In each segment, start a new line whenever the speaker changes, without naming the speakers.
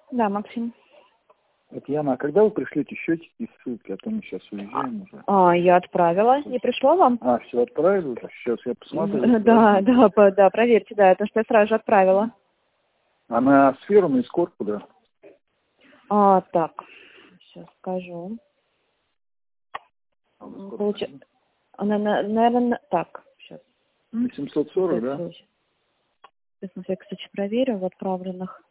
Да, Максим.
Это Яна, а когда вы пришлете счетчики и ссылки? А то мы сейчас уезжаем уже.
Я отправила. Не пришло вам?
Все отправили уже? Сейчас я посмотрю.
Да, проверьте, да, это что я сразу же отправила.
А на сферу, на эскорт куда?
Так, сейчас скажу. Наверное, так, сейчас.
На 740, да?
Сейчас я, кстати, проверю в отправленных.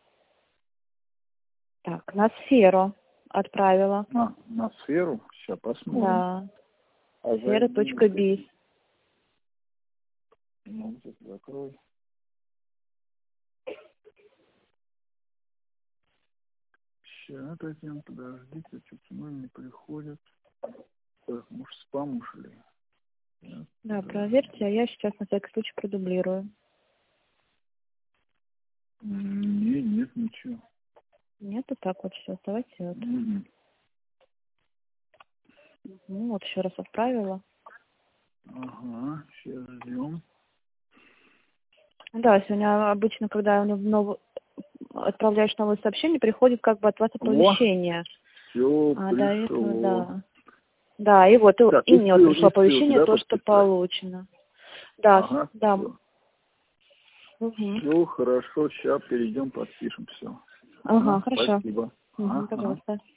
Так, на сферу отправила.
На сферу? Сейчас посмотрим.
Да. Сфера.биз.
Ну, вот закрой. Сейчас, Татьяна, подождите, что-то мой не приходит. Так, может, спам ушли?
Да, проверьте, а я сейчас на всякий случай продублирую.
Нет, ничего.
Нету, так вот сейчас, давайте вот. Вот еще раз отправила.
Ага, сейчас ждем.
Да, сегодня обычно, когда отправляешь новое сообщение, приходит как бы от вас оповещение.
Все,
до этого, да. Да, и вот так, и мне вот пришло оповещение, да, то, что получено. Да,
ага,
да.
Все, хорошо, сейчас перейдем, подпишем все.
Ага, хорошо.
Спасибо.
Пожалуйста.